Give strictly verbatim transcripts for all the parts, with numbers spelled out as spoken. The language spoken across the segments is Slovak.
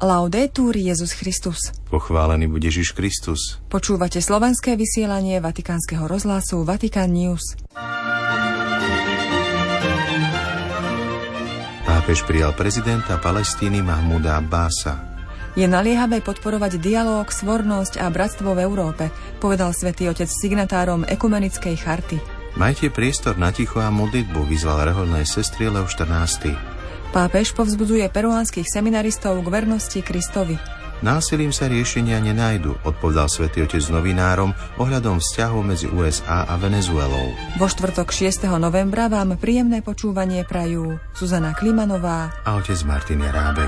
Laudetur Jesus Christus. Pochválený buď Ježiš Kristus. Počúvate slovenské vysielanie Vatikánskeho rozhlasu Vatikan News. Pápež prijal prezidenta Palestíny Mahmúda Abbása. Je naliehavé podporovať dialóg, svornosť a bratstvo v Európe, povedal Svätý Otec signatárom Ekumenickej charty. Majte priestor na ticho a modlitbu, vyzval rehoľnej sestry Leo štrnásty. Pápež povzbudzuje peruánskych seminaristov k vernosti Kristovi. Násilím sa riešenia nenájdu, odpovedal Svätý Otec novinárom ohľadom vzťahov medzi ú es á a Venezuelou. Vo štvrtok šiesteho novembra vám príjemné počúvanie prajú Zuzana Klimanová a otec Martin Járábek.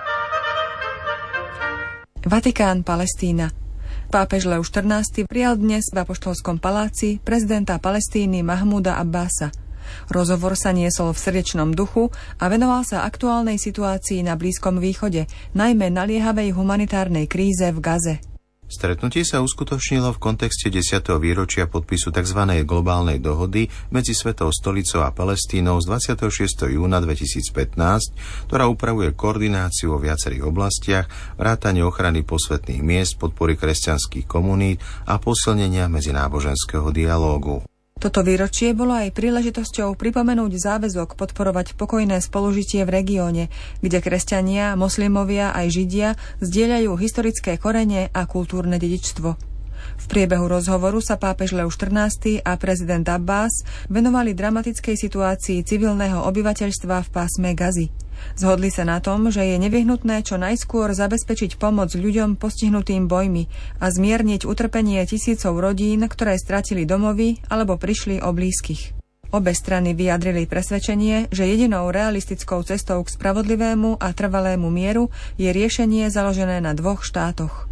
Vatikán, Palestína. Pápež Leo štrnásty prijal dnes v Apoštolskom paláci prezidenta Palestíny Mahmúda Abbása. Rozhovor sa niesol v srdečnom duchu a venoval sa aktuálnej situácii na Blízkom východe, najmä naliehavej humanitárnej kríze v Gaze. Stretnutie sa uskutočnilo v kontexte desiateho výročia podpisu tzv. Globálnej dohody medzi Svetou stolicou a Palestínou z dvadsiateho šiesteho júna dvetisícpätnásť, ktorá upravuje koordináciu vo viacerých oblastiach, vrátane ochrany posvätných miest, podpory kresťanských komunít a posilnenia medzináboženského dialógu. Toto výročie bolo aj príležitosťou pripomenúť záväzok podporovať pokojné spolužitie v regióne, kde kresťania, moslimovia aj židia zdieľajú historické korene a kultúrne dedičstvo. V priebehu rozhovoru sa pápež Leo štrnásty a prezident Abbás venovali dramatickej situácii civilného obyvateľstva v pásme Gazy. Zhodli sa na tom, že je nevyhnutné čo najskôr zabezpečiť pomoc ľuďom postihnutým bojmi a zmierniť utrpenie tisícov rodín, ktoré stratili domovy alebo prišli o blízkych. Obe strany vyjadrili presvedčenie, že jedinou realistickou cestou k spravodlivému a trvalému mieru je riešenie založené na dvoch štátoch.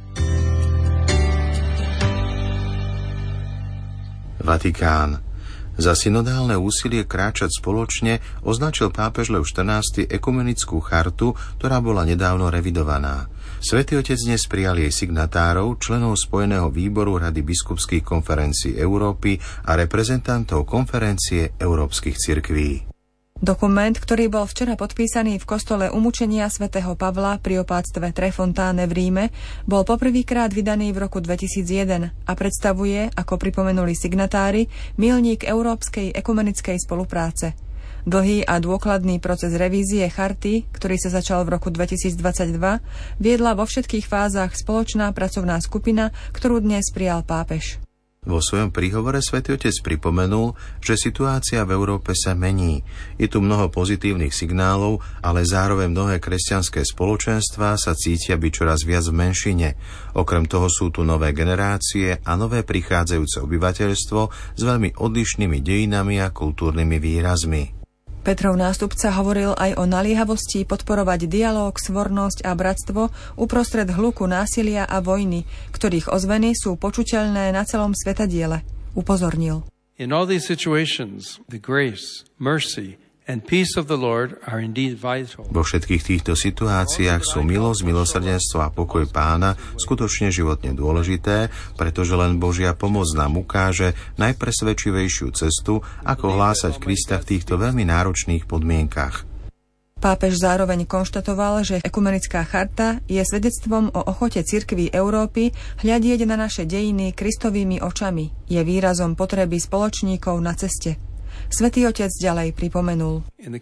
Vatikán. Za synodálne úsilie kráčať spoločne označil pápež Leo štrnásty ekumenickú chartu, ktorá bola nedávno revidovaná. Svätý Otec dnes prijal jej signatárov, členov Spojeného výboru Rady biskupských konferencií Európy a reprezentantov konferencie európskych cirkví. Dokument, ktorý bol včera podpísaný v kostole Umučenia svätého Pavla pri opátstve Tre Fontane v Ríme, bol poprvýkrát vydaný v roku dvetisícjeden a predstavuje, ako pripomenuli signatári, míľnik európskej ekumenickej spolupráce. Dlhý a dôkladný proces revízie charty, ktorý sa začal v roku dvetisícdvadsaťdva, viedla vo všetkých fázach spoločná pracovná skupina, ktorú dnes prijal pápež. Vo svojom príhovore Svätý Otec pripomenul, že situácia v Európe sa mení. Je tu mnoho pozitívnych signálov, ale zároveň mnohé kresťanské spoločenstvá sa cítia byť čoraz viac v menšine. Okrem toho sú tu nové generácie a nové prichádzajúce obyvateľstvo s veľmi odlišnými dejinami a kultúrnymi výrazmi. Petrov nástupca hovoril aj o naliehavosti podporovať dialóg, svornosť a bratstvo uprostred hluku násilia a vojny, ktorých ozveny sú počuteľné na celom svetadiele. Upozornil. In all these situations, the grace, mercy and peace of the Lord are indeed vital. Vo všetkých týchto situáciách sú milosť, milosrdenstvo a pokoj Pána skutočne životne dôležité, pretože len Božia pomoc nám ukáže najpresvedčivejšiu cestu, ako hlásať Krista v týchto veľmi náročných podmienkach. Pápež zároveň konštatoval, že ekumenická charta je svedectvom o ochote cirkví Európy hľadieť na naše dejiny Kristovými očami. Je výrazom potreby spoločníkov na ceste. Svätý Otec ďalej pripomenul.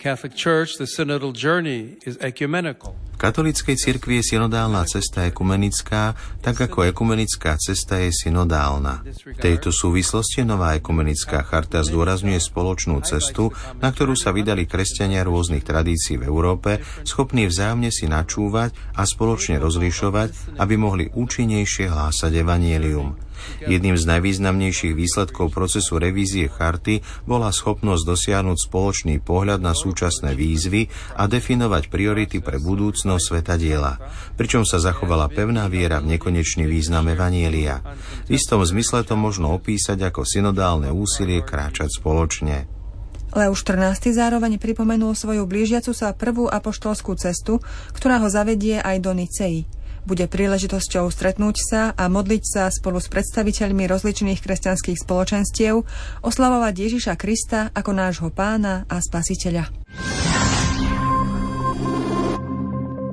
V katolíckej cirkvi je synodálna cesta ekumenická, tak ako ekumenická cesta je synodálna. V tejto súvislosti nová ekumenická charta zdôrazňuje spoločnú cestu, na ktorú sa vydali kresťania rôznych tradícií v Európe, schopní vzájomne si načúvať a spoločne rozlišovať, aby mohli účinnejšie hlásať evanjelium. Jedným z najvýznamnejších výsledkov procesu revízie charty bola schopnosť dosiahnuť spoločný pohľad na súčasné výzvy a definovať priority pre budúcnosť svetadiela, pričom sa zachovala pevná viera v nekonečný význam evanjelia. V istom zmysle to možno opísať ako synodálne úsilie kráčať spoločne. Leo štrnásty zároveň pripomenul svoju blížiacu sa prvú apoštolskú cestu, ktorá ho zavedie aj do Nicei. Bude príležitosťou stretnúť sa a modliť sa spolu s predstaviteľmi rozličných kresťanských spoločenstiev, oslavovať Ježiša Krista ako nášho Pána a Spasiteľa.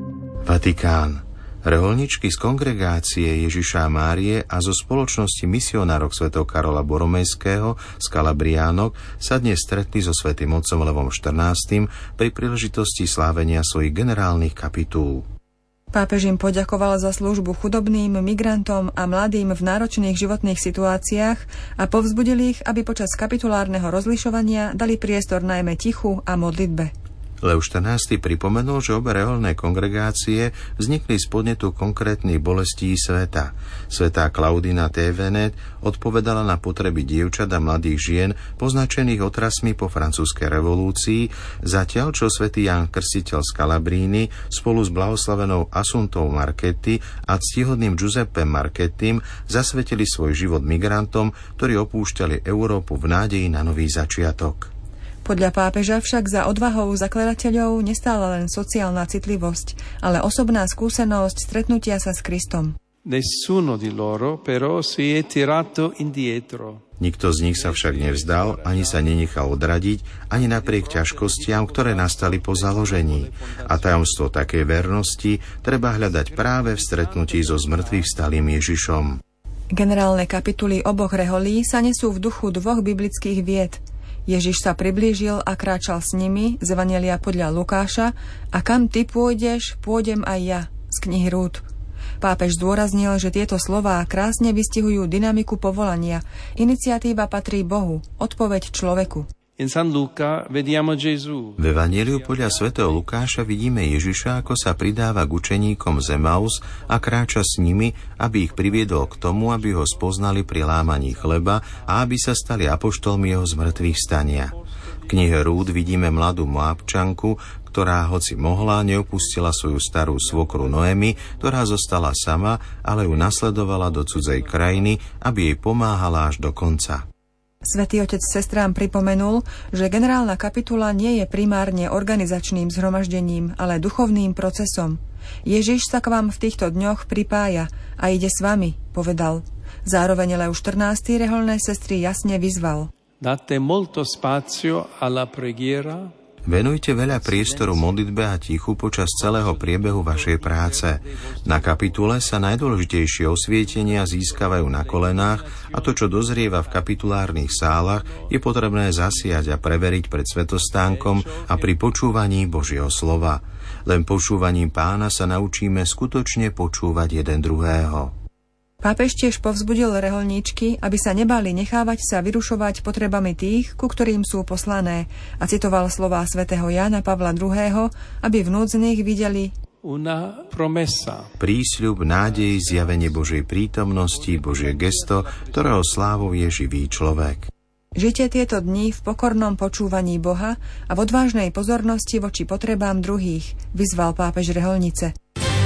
Vatikán. Reholničky z kongregácie Ježiša a Márie a zo spoločnosti misionárok svätého Karola Boromejského z Kalabriánok sa dnes stretli so svätým otcom Levom štrnástym pri príležitosti slávenia svojich generálnych kapitúl. Pápež im poďakoval za službu chudobným, migrantom a mladým v náročných životných situáciách a povzbudil ich, aby počas kapitulárneho rozlišovania dali priestor najmä tichu a modlitbe. Lev štrnásty pripomenul, že obe reholné kongregácie vznikli z podnetu konkrétnych bolestí sveta. Svätá Klaudina Tévenet odpovedala na potreby dievčat a mladých žien poznačených otrasmi po francúzskej revolúcii, zatiaľ čo svätý Ján Krstiteľ z Kalabríny spolu s blahoslavenou Assuntou Marchetti a ctihodným Giuseppem Marchettim zasvetili svoj život migrantom, ktorí opúšťali Európu v nádeji na nový začiatok. Podľa pápeža však za odvahou zakladateľov nestála len sociálna citlivosť, ale osobná skúsenosť stretnutia sa s Kristom. Nessuno di loro però si è tirato indietro. Nikto z nich sa však nevzdal, ani sa nenechal odradiť, ani napriek ťažkostiam, ktoré nastali po založení. A tajomstvo takej vernosti treba hľadať práve v stretnutí so zmrtvých vstalým Ježišom. Generálne kapituly oboch reholí sa nesú v duchu dvoch biblických vied. Ježiš sa priblížil a kráčal s nimi z Evanjelia podľa Lukáša a kam ty pôjdeš, pôjdem aj ja, z knihy Rút. Pápež zdôraznil, že tieto slová krásne vystihujú dynamiku povolania. Iniciatíva patrí Bohu, odpoveď človeku. In San Luca vediamo Gesù. V Evanjeliu podľa svätého Lukáša vidíme Ježiša, ako sa pridáva k učeníkom z Emaus a kráča s nimi, aby ich priviedol k tomu, aby ho spoznali pri lámaní chleba a aby sa stali apoštolmi jeho zmrtvých stania. V knihe Rút vidíme mladú Moabčanku, ktorá hoci mohla, neopustila svoju starú svokru Noemi, ktorá zostala sama, ale ju nasledovala do cudzej krajiny, aby jej pomáhala až do konca. Svätý Otec sestrám pripomenul, že generálna kapitula nie je primárne organizačným zhromaždením, ale duchovným procesom. Ježiš sa k vám v týchto dňoch pripája a ide s vami, povedal. Zároveň Lev štrnásty reholné sestry jasne vyzval. Date molto spazio alla preghiera. Venujte veľa priestoru modlitbe a tichu počas celého priebehu vašej práce. Na kapitule sa najdôležitejšie osvietenia získavajú na kolenách a to, čo dozrieva v kapitulárnych sálach, je potrebné zasiať a preveriť pred svetostánkom a pri počúvaní Božieho slova. Len počúvaním Pána sa naučíme skutočne počúvať jeden druhého. Pápež tiež povzbudil reholníčky, aby sa nebali nechávať sa vyrušovať potrebami tých, ku ktorým sú poslané, a citoval slová svätého Jána Pavla druhého., aby v núdznych videli una promesa. Prísľub, nádej, zjavenie Božej prítomnosti, Božie gesto, ktorého slávou je živý človek. Žite tieto dni v pokornom počúvaní Boha a v odvážnej pozornosti voči potrebám druhých, vyzval pápež reholnice.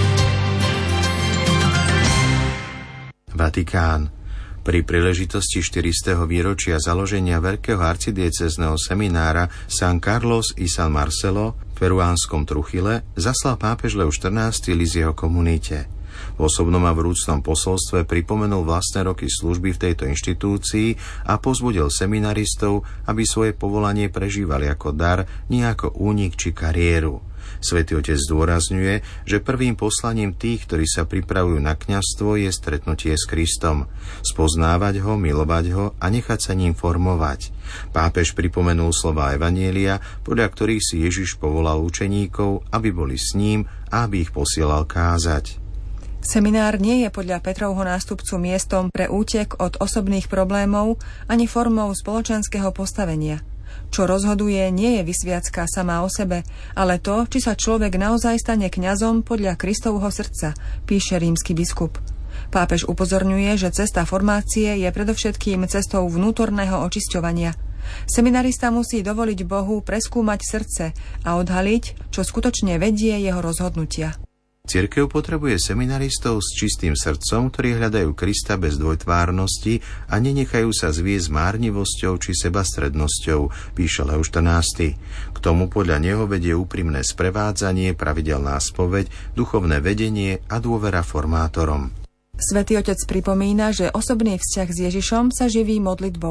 Vatikán. Pri príležitosti štyristeho výročia založenia veľkého arcidiecézneho seminára San Carlos y San Marcelo v peruánskom Truchile zaslal pápež Lev štrnásty list jeho komunite. V osobnom a vrúcnom posolstve pripomenul vlastné roky služby v tejto inštitúcii a povzbudil seminaristov, aby svoje povolanie prežívali ako dar, nie ako únik či kariéru. Svätý Otec zdôrazňuje, že prvým poslaním tých, ktorí sa pripravujú na kňazstvo, je stretnutie s Kristom. Spoznávať ho, milovať ho a nechať sa ním formovať. Pápež pripomenul slová Evanjelia, podľa ktorých si Ježiš povolal učeníkov, aby boli s ním a aby ich posielal kázať. Seminár nie je podľa Petrovho nástupcu miestom pre útek od osobných problémov ani formou spoločenského postavenia. Čo rozhoduje, nie je vysviacka sama o sebe, ale to, či sa človek naozaj stane kňazom podľa Kristovho srdca, píše rímsky biskup. Pápež upozorňuje, že cesta formácie je predovšetkým cestou vnútorného očisťovania. Seminarista musí dovoliť Bohu preskúmať srdce a odhaliť, čo skutočne vedie jeho rozhodnutia. Cirkev potrebuje seminaristov s čistým srdcom, ktorí hľadajú Krista bez dvojtvárnosti a nenechajú sa zviesť márnivosťou či sebastrednosťou, píše Lev štrnásty. K tomu podľa neho vedie úprimné sprevádzanie, pravidelná spoveď, duchovné vedenie a dôvera formátorom. Svätý Otec pripomína, že osobný vzťah s Ježišom sa živí modlitbou.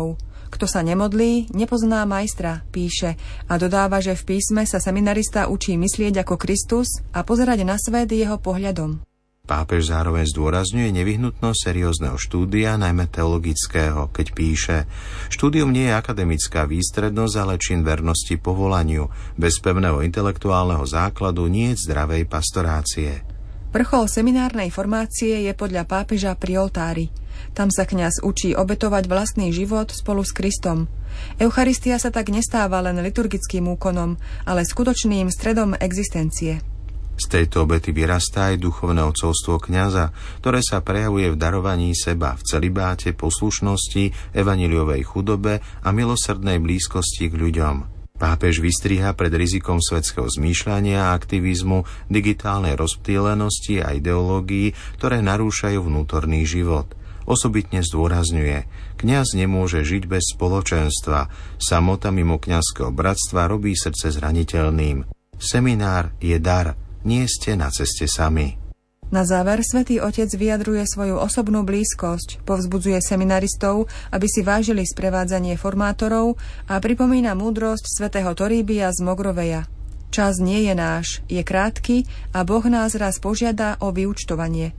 Kto sa nemodlí, nepozná majstra, píše a dodáva, že v písme sa seminarista učí myslieť ako Kristus a pozerať na svet jeho pohľadom. Pápež zároveň zdôrazňuje nevyhnutnosť seriózneho štúdia, najmä teologického, keď píše: štúdium nie je akademická výstrednosť, ale čin vernosti povolaniu. Bez pevného intelektuálneho základu nie je zdravej pastorácie. Vrchol seminárnej formácie je podľa pápeža pri oltári. Tam sa kňaz učí obetovať vlastný život spolu s Kristom. Eucharistia sa tak nestáva len liturgickým úkonom, ale skutočným stredom existencie. Z tejto obety vyrastá aj duchovné otcovstvo kňaza, ktoré sa prejavuje v darovaní seba, v celibáte, poslušnosti, evanjeliovej chudobe a milosrdnej blízkosti k ľuďom. Pápež vystriha pred rizikom svetského zmýšľania a aktivizmu, digitálnej rozptýlenosti a ideológií, ktoré narúšajú vnútorný život. Osobitne zdôrazňuje: kňaz nemôže žiť bez spoločenstva. Samota mimo kňazského bratstva robí srdce zraniteľným. Seminár je dar. Nie ste na ceste sami. Na záver Svätý Otec vyjadruje svoju osobnú blízkosť, povzbudzuje seminaristov, aby si vážili sprevádzanie formátorov a pripomína múdrosť svätého Toríbia z Mogroveja. Čas nie je náš, je krátky a Boh nás raz požiada o vyúčtovanie.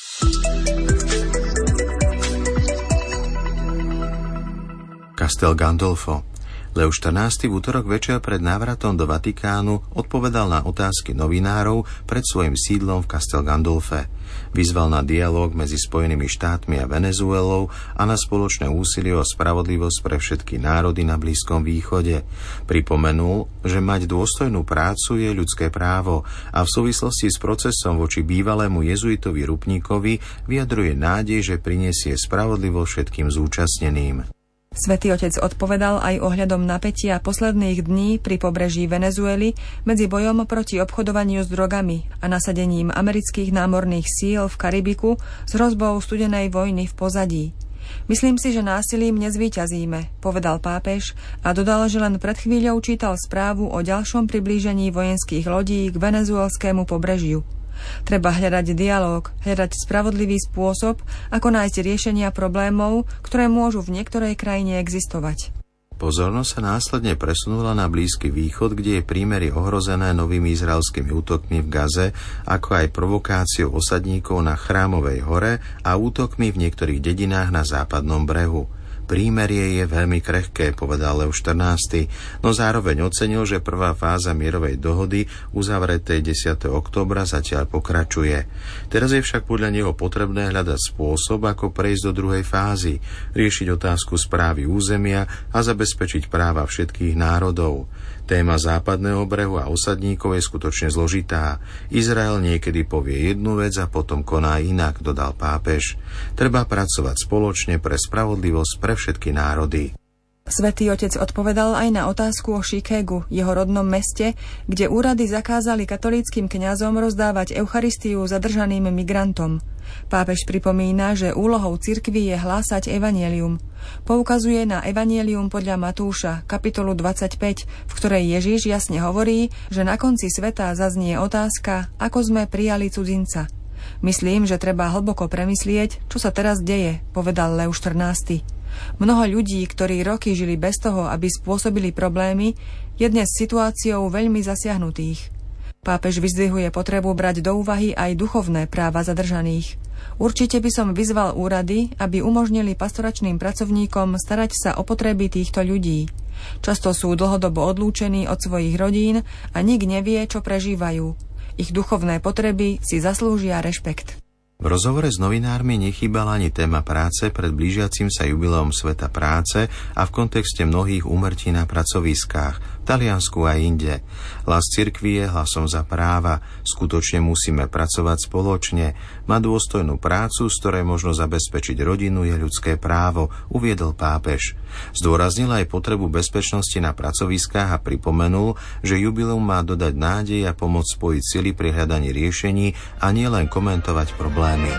Castel Gandolfo. Leo štrnásty v útorok večer pred návratom do Vatikánu odpovedal na otázky novinárov pred svojim sídlom v Castel Gandolfe. Vyzval na dialóg medzi Spojenými štátmi a Venezuelou a na spoločné úsilie o spravodlivosť pre všetky národy na Blízkom východe. Pripomenul, že mať dôstojnú prácu je ľudské právo a v súvislosti s procesom voči bývalému jezuitovi Rupníkovi vyjadruje nádej, že prinesie spravodlivosť všetkým zúčastneným. Svätý Otec odpovedal aj ohľadom napätia posledných dní pri pobreží Venezuely medzi bojom proti obchodovaniu s drogami a nasadením amerických námorných síl v Karibiku s hrozbou studenej vojny v pozadí. Myslím si, že násilím nezvíťazíme, povedal pápež a dodal, že len pred chvíľou čítal správu o ďalšom priblížení vojenských lodí k venezuelskému pobrežiu. Treba hľadať dialóg, hľadať spravodlivý spôsob, ako nájsť riešenia problémov, ktoré môžu v niektorej krajine existovať. Pozornosť sa následne presunula na Blízky východ, kde je prímerie ohrozené novými izraelskými útokmi v Gaze, ako aj provokáciou osadníkov na Chrámovej hore a útokmi v niektorých dedinách na západnom brehu. Prímerie je veľmi krehké, povedal Leo štrnásty, no zároveň ocenil, že prvá fáza mierovej dohody uzavretej desiateho októbra zatiaľ pokračuje. Teraz je však podľa neho potrebné hľadať spôsob, ako prejsť do druhej fázy, riešiť otázku správy územia a zabezpečiť práva všetkých národov. Téma západného brehu a osadníkov je skutočne zložitá. Izrael niekedy povie jednu vec a potom koná inak, dodal pápež. Treba pracovať spoločne pre spravodlivosť pre všetky národy. Svätý Otec odpovedal aj na otázku o Chicagu, jeho rodnom meste, kde úrady zakázali katolíckym kňazom rozdávať Eucharistiu zadržaným migrantom. Pápež pripomína, že úlohou cirkvi je hlásať evanjelium. Poukazuje na evanjelium podľa Matúša, kapitolu dvadsaťpäť, v ktorej Ježiš jasne hovorí, že na konci sveta zaznie otázka, ako sme prijali cudzinca. Myslím, že treba hlboko premyslieť, čo sa teraz deje, povedal Leo štrnásty. Mnoho ľudí, ktorí roky žili bez toho, aby spôsobili problémy, je dnes situáciou veľmi zasiahnutých. Pápež vyzdvihuje potrebu brať do úvahy aj duchovné práva zadržaných. Určite by som vyzval úrady, aby umožnili pastoračným pracovníkom starať sa o potreby týchto ľudí. Často sú dlhodobo odlúčení od svojich rodín a nik nevie, čo prežívajú. Ich duchovné potreby si zaslúžia rešpekt. V rozhovore s novinármi nechýbala ani téma práce pred blížiacim sa jubileom Sveta práce a v kontexte mnohých úmrtí na pracoviskách, v Taliansku a inde. Hlas cirkvi je hlasom za práva. Skutočne musíme pracovať spoločne. Mať dôstojnú prácu, z ktorej možno zabezpečiť rodinu, je ľudské právo, uviedol pápež. Zdôraznil aj potrebu bezpečnosti na pracoviskách a pripomenul, že jubileum má dodať nádej a pomôcť spojiť sily pri hľadaní riešení a nielen komentovať problémy.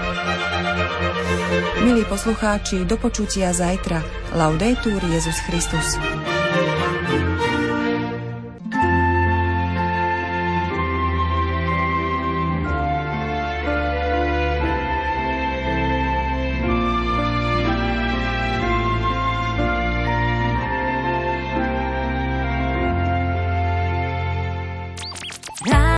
Milí poslucháči, do počutia zajtra. Laudetur Jesus Christus.